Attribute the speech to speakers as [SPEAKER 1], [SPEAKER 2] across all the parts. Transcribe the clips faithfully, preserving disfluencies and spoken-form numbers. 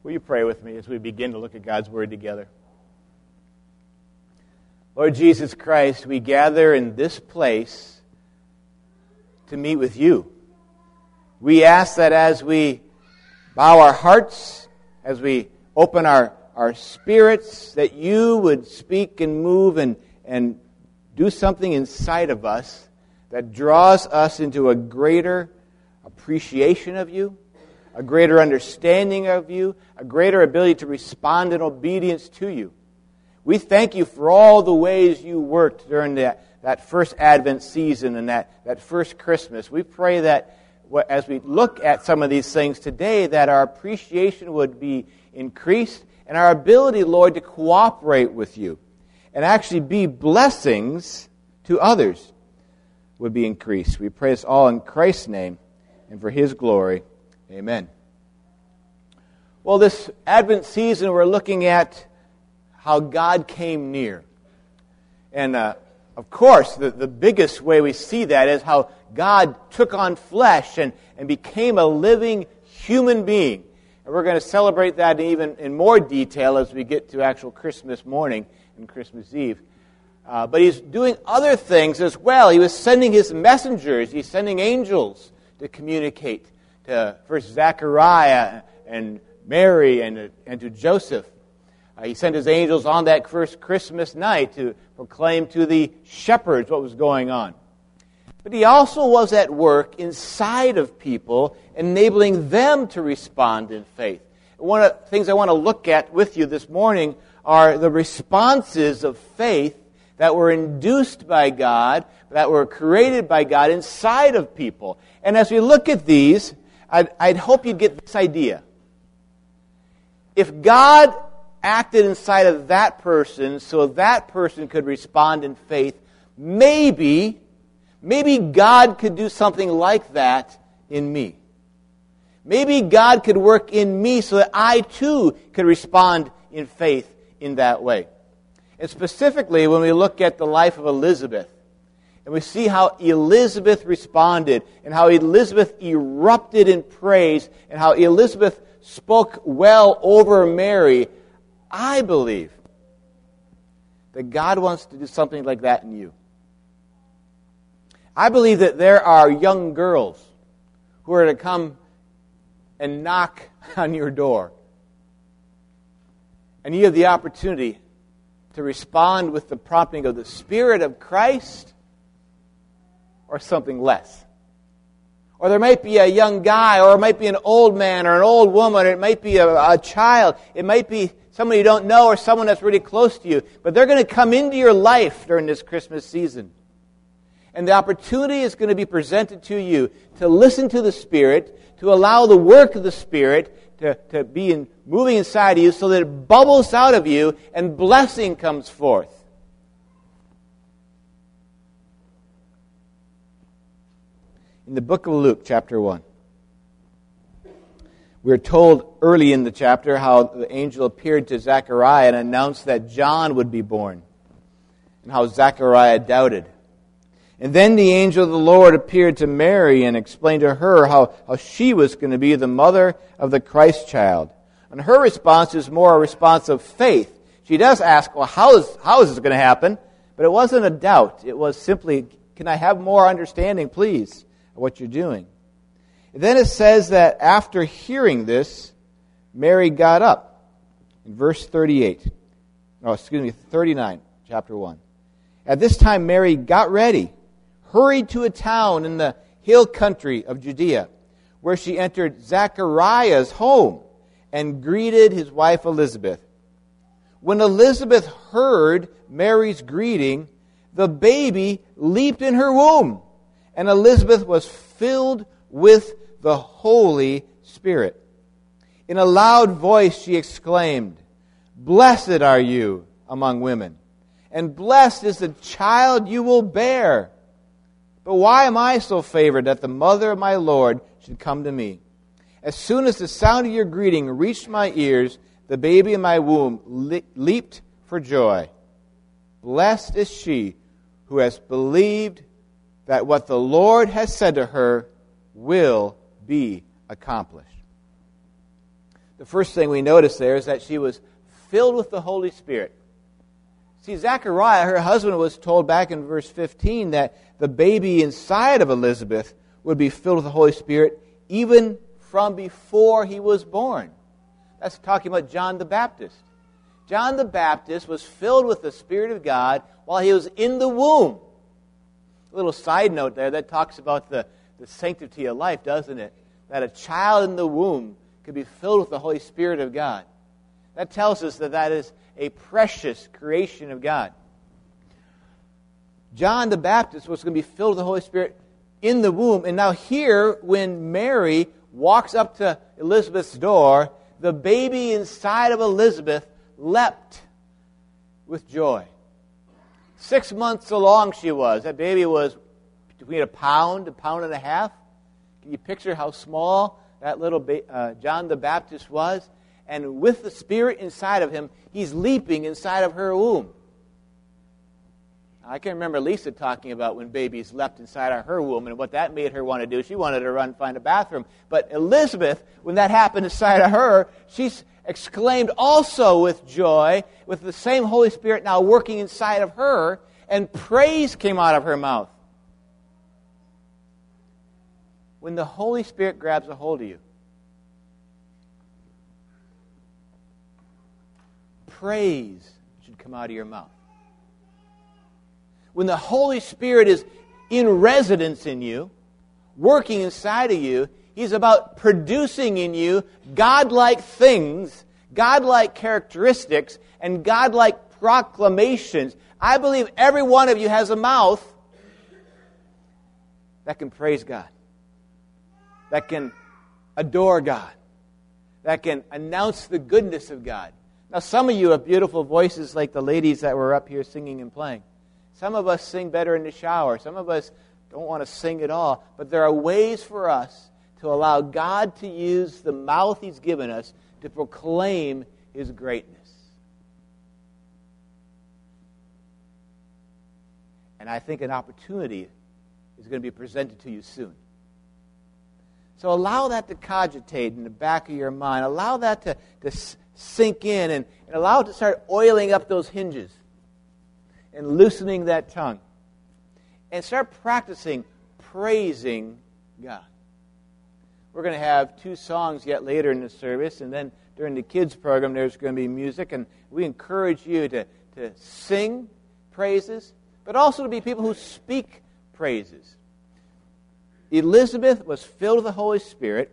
[SPEAKER 1] Will you pray with me as we begin to look at God's Word together? Lord Jesus Christ, we gather in this place to meet with you. We ask that as we bow our hearts, as we open our, our spirits, that you would speak and move and, and do something inside of us that draws us into a greater appreciation of you, a greater understanding of you, a greater ability to respond in obedience to you. We thank you for all the ways you worked during that, that first Advent season and that, that first Christmas. We pray that as we look at some of these things today, that our appreciation would be increased and our ability, Lord, to cooperate with you and actually be blessings to others would be increased. We pray this all in Christ's name and for His glory. Amen. Well, this Advent season, we're looking at how God came near. And, uh, of course, the, the biggest way we see that is how God took on flesh and, and became a living human being. And we're going to celebrate that even in more detail as we get to actual Christmas morning and Christmas Eve. Uh, but He's doing other things as well. He was sending His messengers. He's sending angels to communicate to first Zechariah and Mary and, and to Joseph. Uh, he sent His angels on that first Christmas night to proclaim to the shepherds what was going on. But He also was at work inside of people, enabling them to respond in faith. One of the things I want to look at with you this morning are the responses of faith that were induced by God, that were created by God inside of people. And as we look at these, I'd, I'd hope you'd get this idea. If God acted inside of that person so that person could respond in faith, maybe, maybe God could do something like that in me. Maybe God could work in me so that I too could respond in faith in that way. And specifically, when we look at the life of Elizabeth, and we see how Elizabeth responded, and how Elizabeth erupted in praise, and how Elizabeth spoke well over Mary, I believe that God wants to do something like that in you. I believe that there are young girls who are to come and knock on your door. And you have the opportunity to respond with the prompting of the Spirit of Christ or something less. Or there might be a young guy, or it might be an old man or an old woman, or it might be a, a child, it might be somebody you don't know or someone that's really close to you, but they're going to come into your life during this Christmas season. And the opportunity is going to be presented to you to listen to the Spirit, to allow the work of the Spirit to, to be in, moving inside of you so that it bubbles out of you and blessing comes forth. In the book of Luke, chapter one, we're told early in the chapter how the angel appeared to Zechariah and announced that John would be born, and how Zechariah doubted. And then the angel of the Lord appeared to Mary and explained to her how, how she was going to be the mother of the Christ child. And her response is more a response of faith. She does ask, well, how is, how is this going to happen? But it wasn't a doubt. It was simply, can I have more understanding, please, of what you're doing? And then it says that after hearing this, Mary got up. In verse thirty-eight. No, excuse me, thirty-nine, chapter one. At this time, Mary got ready, hurried to a town in the hill country of Judea, where she entered Zechariah's home and greeted his wife Elizabeth. When Elizabeth heard Mary's greeting, the baby leaped in her womb, and Elizabeth was filled with the Holy Spirit. In a loud voice she exclaimed, "Blessed are you among women, and blessed is the child you will bear. But why am I so favored that the mother of my Lord should come to me? As soon as the sound of your greeting reached my ears, the baby in my womb le- leaped for joy. Blessed is she who has believed that what the Lord has said to her will be accomplished." The first thing we notice there is that she was filled with the Holy Spirit. See, Zechariah, her husband, was told back in verse fifteen that the baby inside of Elizabeth would be filled with the Holy Spirit even from before he was born. That's talking about John the Baptist. John the Baptist was filled with the Spirit of God while he was in the womb. A little side note there, that talks about the, the sanctity of life, doesn't it? That a child in the womb could be filled with the Holy Spirit of God. That tells us that that is a precious creation of God. John the Baptist was going to be filled with the Holy Spirit in the womb. And now here, when Mary walks up to Elizabeth's door, the baby inside of Elizabeth leapt with joy. Six months along she was. That baby was between a pound, a pound and a half. Can you picture how small that little ba- uh, John the Baptist was? And with the Spirit inside of him, he's leaping inside of her womb. I can remember Lisa talking about when babies leapt inside of her womb and what that made her want to do. She wanted to run and find a bathroom. But Elizabeth, when that happened inside of her, she exclaimed also with joy, with the same Holy Spirit now working inside of her, and praise came out of her mouth. When the Holy Spirit grabs a hold of you, praise should come out of your mouth. When the Holy Spirit is in residence in you, working inside of you, He's about producing in you godlike things, godlike characteristics, and godlike proclamations. I believe every one of you has a mouth that can praise God, that can adore God, that can announce the goodness of God. Now, some of you have beautiful voices like the ladies that were up here singing and playing. Some of us sing better in the shower. Some of us don't want to sing at all. But there are ways for us to allow God to use the mouth He's given us to proclaim His greatness. And I think an opportunity is going to be presented to you soon. So allow that to cogitate in the back of your mind. Allow that to, to sink in and, and allow it to start oiling up those hinges and loosening that tongue. And start practicing praising God. We're going to have two songs yet later in the service, and then during the kids' program there's going to be music, and we encourage you to, to sing praises, but also to be people who speak praises. Elizabeth was filled with the Holy Spirit,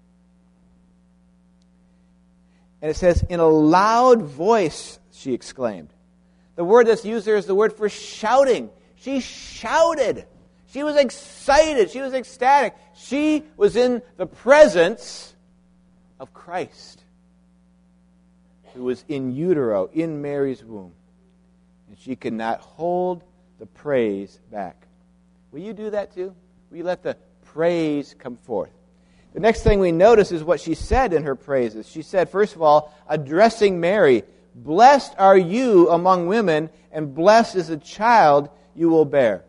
[SPEAKER 1] and it says, in a loud voice, she exclaimed. The word that's used there is the word for shouting. She shouted. She was excited. She was ecstatic. She was in the presence of Christ, who was in utero, in Mary's womb. And she could not hold the praise back. Will you do that too? Will you let the praise come forth? The next thing we notice is what she said in her praises. She said, first of all, addressing Mary, blessed are you among women, and blessed is the child you will bear.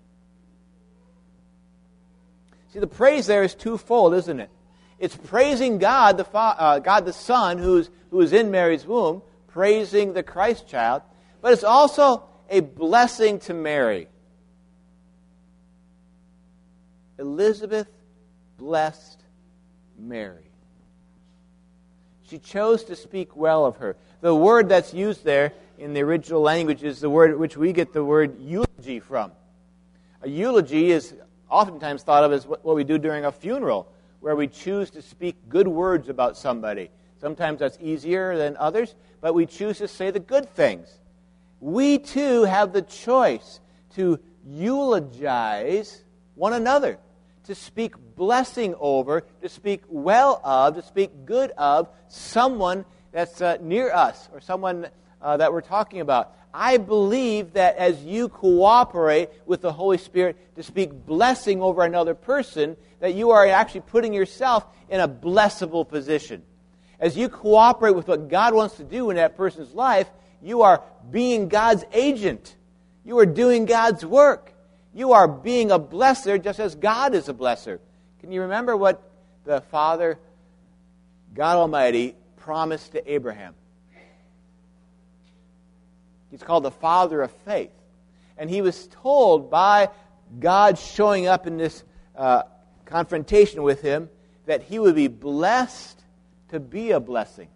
[SPEAKER 1] See, the praise there is twofold, isn't it? It's praising God, the Fa- uh, God the Son, who's who is in Mary's womb, praising the Christ child, but it's also a blessing to Mary. Elizabeth blessed Mary. She chose to speak well of her. The word that's used there in the original language is the word which we get the word eulogy from. A eulogy is oftentimes thought of as what we do during a funeral, where we choose to speak good words about somebody. Sometimes that's easier than others, but we choose to say the good things. We too have the choice to eulogize one another, to speak blessing over, to speak well of, to speak good of someone that's uh, near us or someone uh, that we're talking about. I believe that as you cooperate with the Holy Spirit to speak blessing over another person, that you are actually putting yourself in a blessable position. As you cooperate with what God wants to do in that person's life, you are being God's agent. You are doing God's work. You are being a blesser just as God is a blesser. Can you remember what the Father, God Almighty, promise to Abraham. He's called the father of faith. And he was told by God showing up in this uh, confrontation with him that he would be blessed to be a blessing.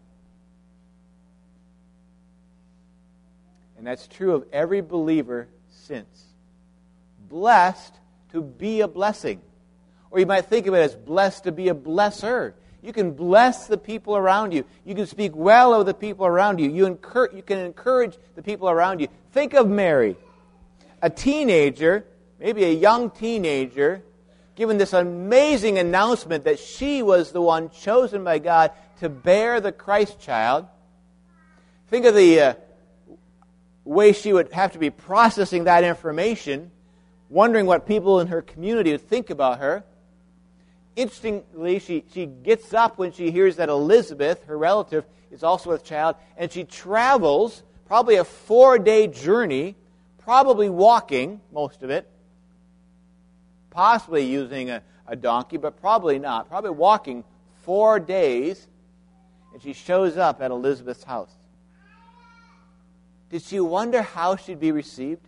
[SPEAKER 1] And that's true of every believer since. Blessed to be a blessing. Or you might think of it as blessed to be a blesser. You can bless the people around you. You can speak well of the people around you. You, incur- you can encourage the people around you. Think of Mary, a teenager, maybe a young teenager, given this amazing announcement that she was the one chosen by God to bear the Christ child. Think of the uh, way she would have to be processing that information, wondering what people in her community would think about her. Interestingly, she, she gets up when she hears that Elizabeth, her relative, is also with child, and she travels probably a four-day journey, probably walking, most of it, possibly using a, a donkey, but probably not, probably walking four days, and she shows up at Elizabeth's house. Did she wonder how she'd be received?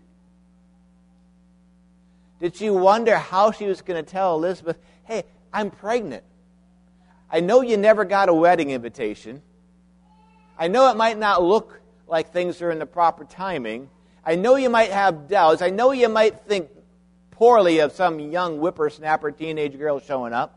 [SPEAKER 1] Did she wonder how she was going to tell Elizabeth, hey, I'm pregnant. I know you never got a wedding invitation. I know it might not look like things are in the proper timing. I know you might have doubts. I know you might think poorly of some young whippersnapper teenage girl showing up.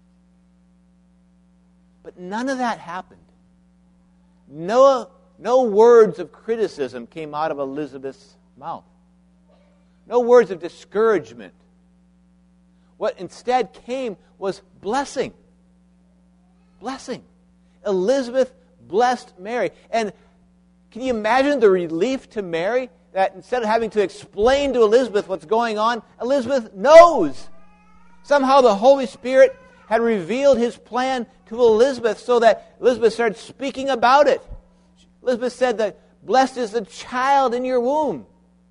[SPEAKER 1] But none of that happened. No, no words of criticism came out of Elizabeth's mouth. No words of discouragement. What instead came was blessing. Blessing. Elizabeth blessed Mary. And can you imagine the relief to Mary that instead of having to explain to Elizabeth what's going on, Elizabeth knows. Somehow the Holy Spirit had revealed His plan to Elizabeth so that Elizabeth started speaking about it. Elizabeth said that blessed is the child in your womb.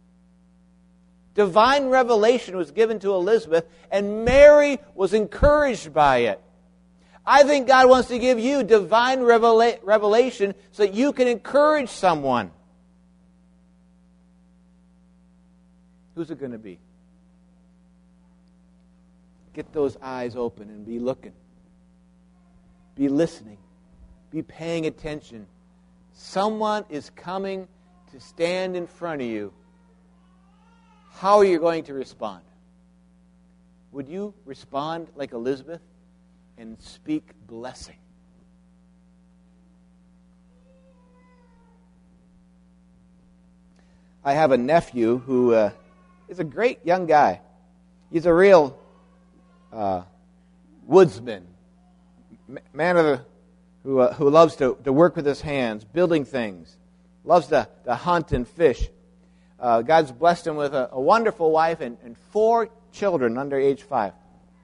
[SPEAKER 1] Divine revelation was given to Elizabeth, and Mary was encouraged by it. I think God wants to give you divine revela- revelation so that you can encourage someone. Who's it going to be? Get those eyes open and be looking. Be listening. Be paying attention. Someone is coming to stand in front of you. How are you going to respond? Would you respond like Elizabeth and speak blessing? I have a nephew who uh, is a great young guy. He's a real uh, woodsman, man of the, who uh, who loves to, to work with his hands, building things, loves to, to hunt and fish. Uh, God's blessed him with a, a wonderful wife and, and four children under age five.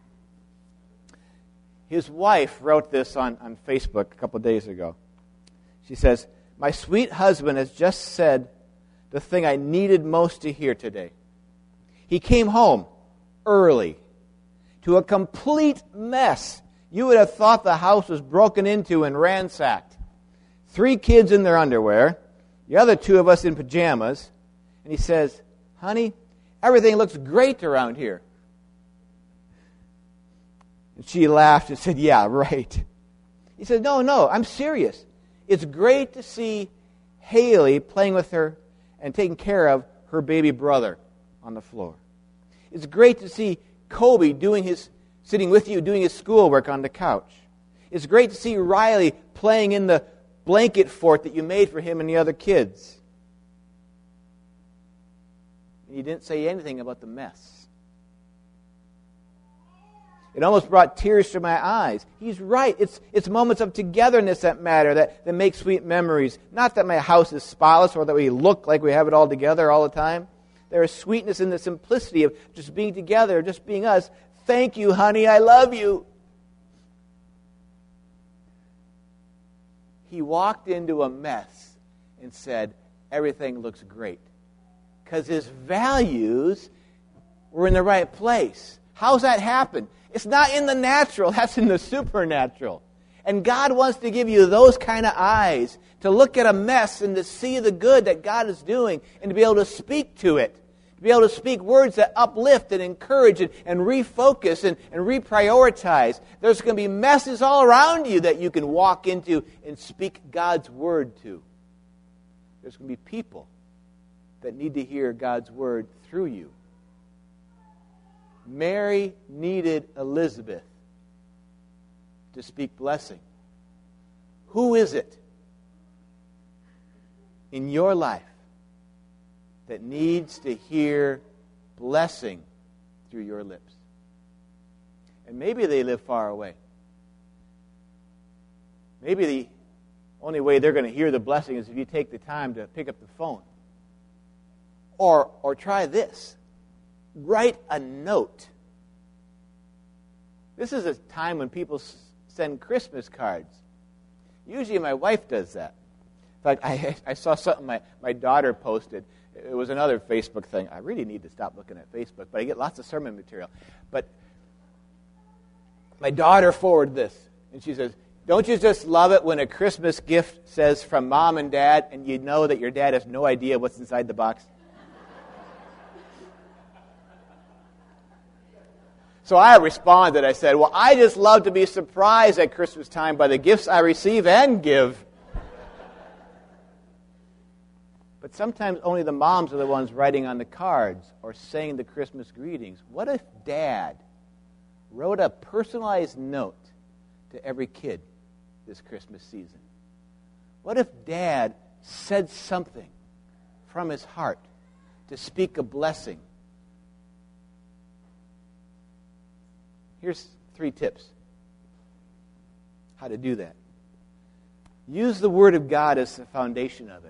[SPEAKER 1] His wife wrote this on, on Facebook a couple days ago. She says, "My sweet husband has just said the thing I needed most to hear today. He came home early to a complete mess. You would have thought the house was broken into and ransacked. Three kids in their underwear, the other two of us in pajamas. And he says, honey, everything looks great around here." And she laughed and said, yeah, right. He said, no, no, I'm serious. It's great to see Haley playing with her and taking care of her baby brother on the floor. It's great to see Kobe doing his, sitting with you doing his schoolwork on the couch. It's great to see Riley playing in the blanket fort that you made for him and the other kids. And he didn't say anything about the mess. It almost brought tears to my eyes. He's right. It's it's moments of togetherness that matter, that, that make sweet memories. Not that my house is spotless or that we look like we have it all together all the time. There is sweetness in the simplicity of just being together, just being us. Thank you, honey. I love you. He walked into a mess and said, everything looks great. Because his values were in the right place. How's that happen? It's not in the natural. That's in the supernatural. And God wants to give you those kind of eyes to look at a mess and to see the good that God is doing and to be able to speak to it. To be able to speak words that uplift and encourage and, and refocus and, and reprioritize. There's going to be messes all around you that you can walk into and speak God's word to. There's going to be people that need to hear God's word through you. Mary needed Elizabeth to speak blessing. Who is it in your life that needs to hear blessing through your lips? And maybe they live far away. Maybe the only way they're going to hear the blessing is if you take the time to pick up the phone. Or, or try this. Write a note. This is a time when people s- send Christmas cards. Usually my wife does that. In fact, I, I saw something my, my daughter posted. It was another Facebook thing. I really need to stop looking at Facebook, but I get lots of sermon material. But my daughter forwarded this, and she says, don't you just love it when a Christmas gift says from mom and dad, and you know that your dad has no idea what's inside the box? So I responded. I said, well, I just love to be surprised at Christmas time by the gifts I receive and give. But sometimes only the moms are the ones writing on the cards or saying the Christmas greetings. What if Dad wrote a personalized note to every kid this Christmas season? What if Dad said something from his heart to speak a blessing? Here's three tips how to do that. Use the Word of God as the foundation of it.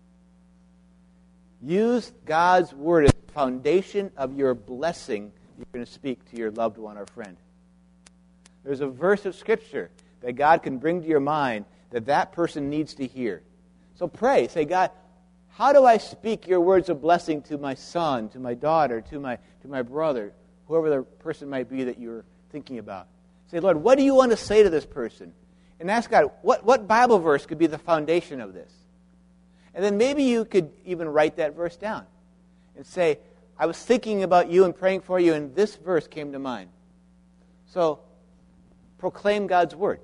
[SPEAKER 1] Use God's Word as the foundation of your blessing you're going to speak to your loved one or friend. There's a verse of Scripture that God can bring to your mind that that person needs to hear. So pray. Say, God, how do I speak your words of blessing to my son, to my daughter, to my, to my brother, whoever the person might be that you're thinking about? Say, Lord, what do you want to say to this person? And ask God, what, what Bible verse could be the foundation of this? And then maybe you could even write that verse down and say, I was thinking about you and praying for you, and this verse came to mind. So, proclaim God's word.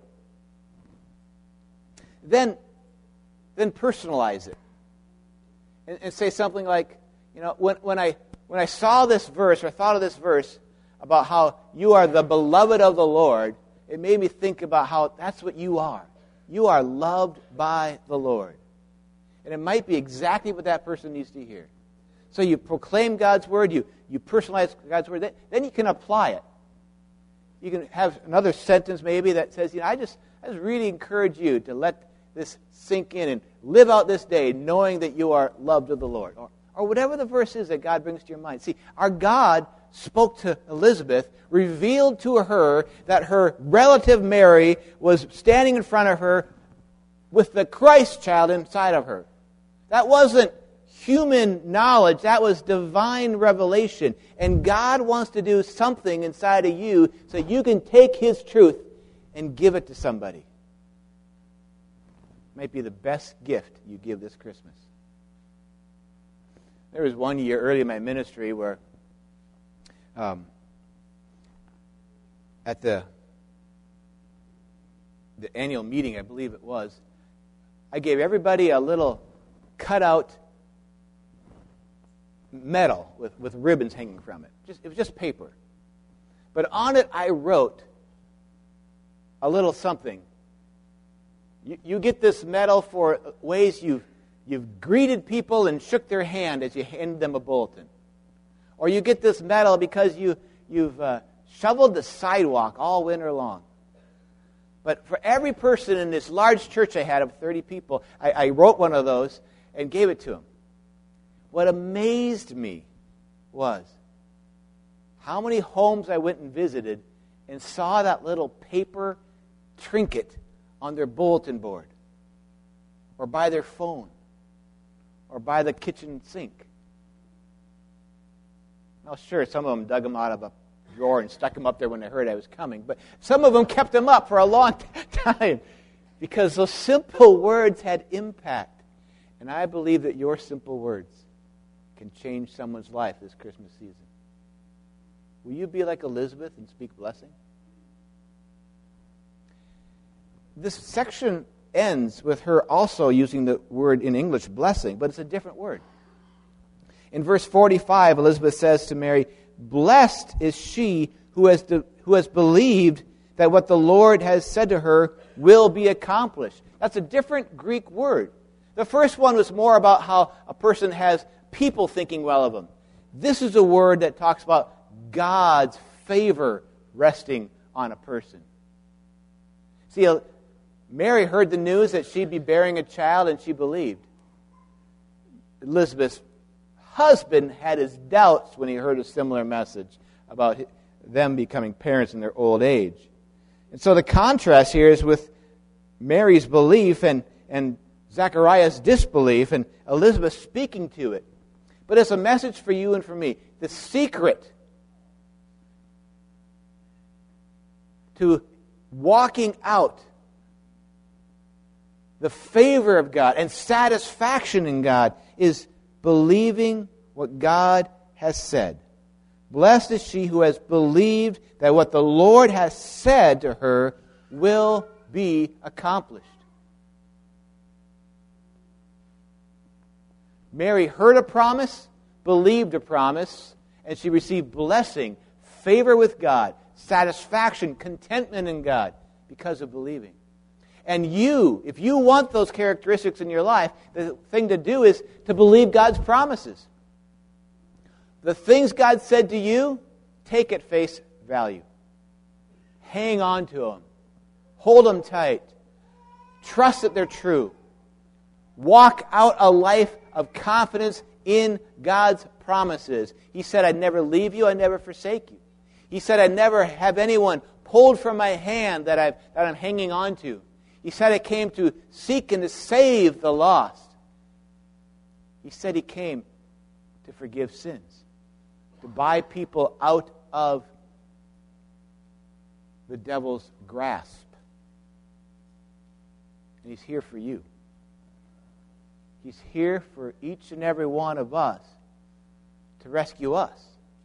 [SPEAKER 1] Then, then personalize it. And, and say something like, you know, when, when I when I saw this verse or thought of this verse about how you are the beloved of the Lord, it made me think about how that's what you are. You are loved by the Lord. And it might be exactly what that person needs to hear. So you proclaim God's word, you, you personalize God's word, then, then you can apply it. You can have another sentence maybe that says, you know, I just, I just really encourage you to let this sink in and live out this day knowing that you are loved of the Lord. Or, or whatever the verse is that God brings to your mind. See, our God spoke to Elizabeth, revealed to her that her relative Mary was standing in front of her with the Christ child inside of her. That wasn't human knowledge. That was divine revelation. And God wants to do something inside of you so you can take His truth and give it to somebody. It might be the best gift you give this Christmas. There was one year early in my ministry where um, at the, the annual meeting, I believe it was, I gave everybody a little cutout metal with, with ribbons hanging from it. Just, it was just paper. But on it I wrote a little something. You, you get this medal for ways you've, you've greeted people and shook their hand as you handed them a bulletin. Or you get this medal because you, you've uh, shoveled the sidewalk all winter long. But for every person in this large church I had of thirty people, I, I wrote one of those and gave it to them. What amazed me was how many homes I went and visited and saw that little paper trinket on their bulletin board, or by their phone, or by the kitchen sink. Now, sure, some of them dug them out of a drawer and stuck them up there when they heard I was coming. But some of them kept them up for a long time because those simple words had impact. And I believe that your simple words can change someone's life this Christmas season. Will you be like Elizabeth and speak blessing? This section ends with her also using the word in English, blessing, but it's a different word. In verse forty-five, Elizabeth says to Mary, "Blessed is she who has de- who has believed that what the Lord has said to her will be accomplished." That's a different Greek word. The first one was more about how a person has people thinking well of them. This is a word that talks about God's favor resting on a person. See, Mary heard the news that she'd be bearing a child, and she believed. Elizabeth's husband had his doubts when he heard a similar message about them becoming parents in their old age. And so the contrast here is with Mary's belief and, and Zechariah's disbelief, and Elizabeth speaking to it. But it's a message for you and for me. The secret to walking out the favor of God and satisfaction in God is believing what God has said. Blessed is she who has believed that what the Lord has said to her will be accomplished. Mary heard a promise, believed a promise, and she received blessing, favor with God, satisfaction, contentment in God because of believing. And you, if you want those characteristics in your life, the thing to do is to believe God's promises. The things God said to you, take at face value. Hang on to them. Hold them tight. Trust that they're true. Walk out a life of confidence in God's promises. He said, "I'd never leave you, I'd never forsake you." He said, "I'd never have anyone pulled from my hand that, I've, that I'm hanging on to." He said, "I came to seek and to save the lost." He said He came to forgive sins, to buy people out of the devil's grasp. And He's here for you. He's here for each and every one of us to rescue us.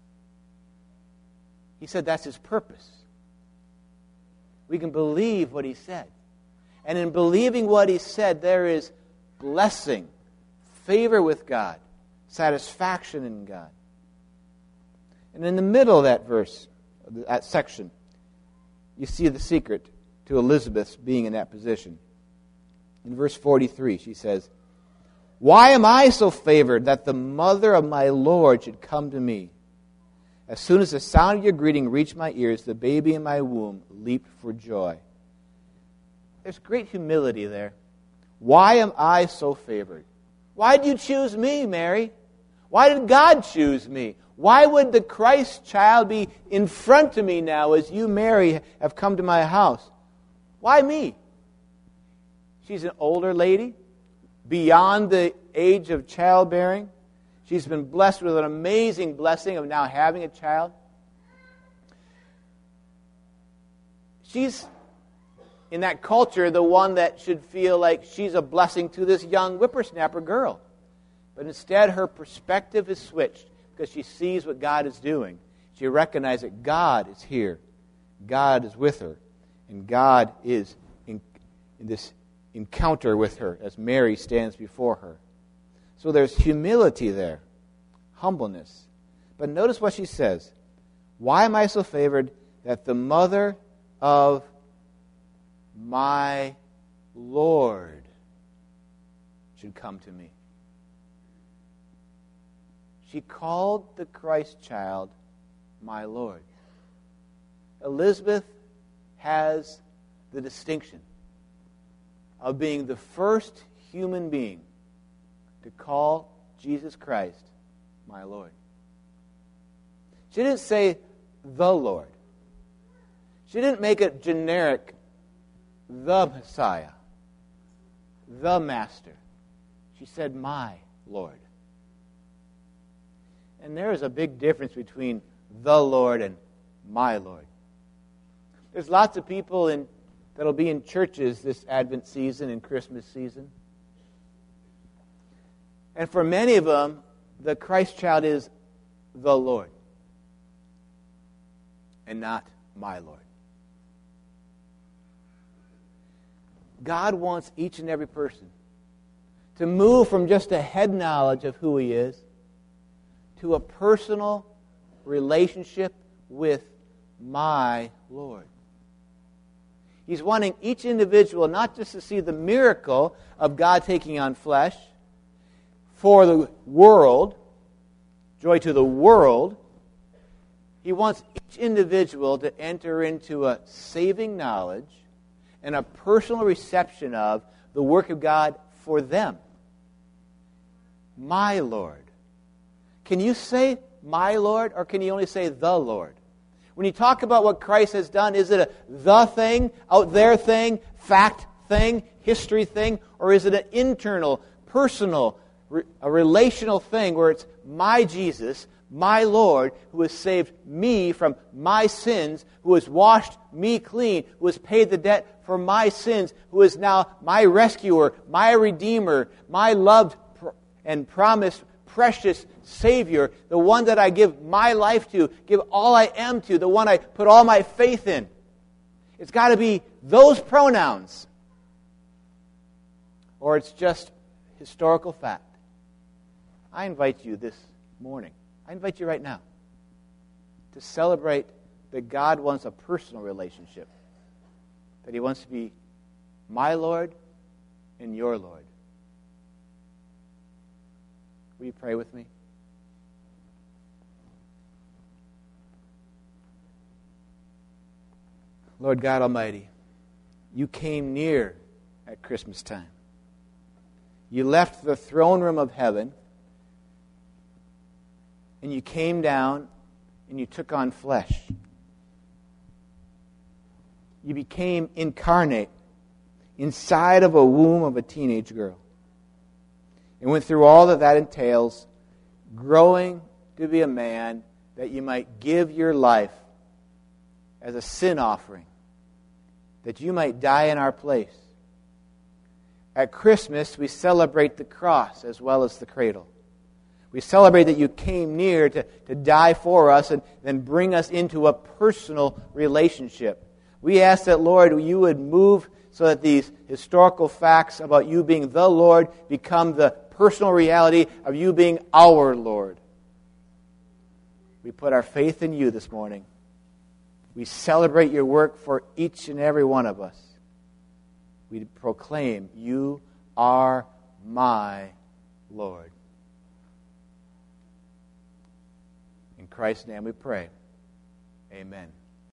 [SPEAKER 1] He said that's His purpose. We can believe what He said. And in believing what He said, there is blessing, favor with God, satisfaction in God. And in the middle of that verse, that section, you see the secret to Elizabeth's being in that position. In verse forty-three, she says, "Why am I so favored that the mother of my Lord should come to me? As soon as the sound of your greeting reached my ears, the baby in my womb leaped for joy." There's great humility there. Why am I so favored? Why did you choose me, Mary? Why did God choose me? Why would the Christ child be in front of me now as you, Mary, have come to my house? Why me? She's an older lady, beyond the age of childbearing. She's been blessed with an amazing blessing of now having a child. She's, in that culture, the one that should feel like she's a blessing to this young whippersnapper girl. But instead, her perspective is switched because she sees what God is doing. She recognizes that God is here. God is with her. And God is in, in this encounter with her as Mary stands before her. So there's humility there, humbleness. But notice what she says. Why am I so favored that the mother of my Lord should come to me? She called the Christ child my Lord. Elizabeth has the distinction of being the first human being to call Jesus Christ my Lord. She didn't say the Lord. She didn't make it generic, the Messiah, the Master. She said, my Lord. And there is a big difference between the Lord and my Lord. There's lots of people in, that'll be in churches this Advent season and Christmas season. And for many of them, the Christ child is the Lord and not my Lord. God wants each and every person to move from just a head knowledge of who He is to a personal relationship with my Lord. He's wanting each individual not just to see the miracle of God taking on flesh for the world, joy to the world. He wants each individual to enter into a saving knowledge and a personal reception of the work of God for them. My Lord. Can you say my Lord, or can you only say the Lord? When you talk about what Christ has done, is it a the thing, out there thing, fact thing, history thing, or is it an internal, personal, a relational thing where it's my Jesus, my Lord, who has saved me from my sins, who has washed me clean, who has paid the debt for my sins, who is now my rescuer, my redeemer, my loved and promised precious Savior, the one that I give my life to, give all I am to, the one I put all my faith in. It's got to be those pronouns, or it's just historical fact. I invite you this morning, I invite you right now to celebrate that God wants a personal relationship, that He wants to be my Lord and your Lord. Will you pray with me? Lord God Almighty, You came near at Christmas time. You left the throne room of heaven, and You came down and You took on flesh. You became incarnate inside of a womb of a teenage girl. And went through all that that entails, growing to be a man that You might give Your life as a sin offering, that You might die in our place. At Christmas, we celebrate the cross as well as the cradle. We celebrate that You came near to, to die for us and then bring us into a personal relationship. We ask that, Lord, You would move so that these historical facts about You being the Lord become the personal reality of You being our Lord. We put our faith in You this morning. We celebrate Your work for each and every one of us. We proclaim, You are my Lord. In Christ's name we pray. Amen.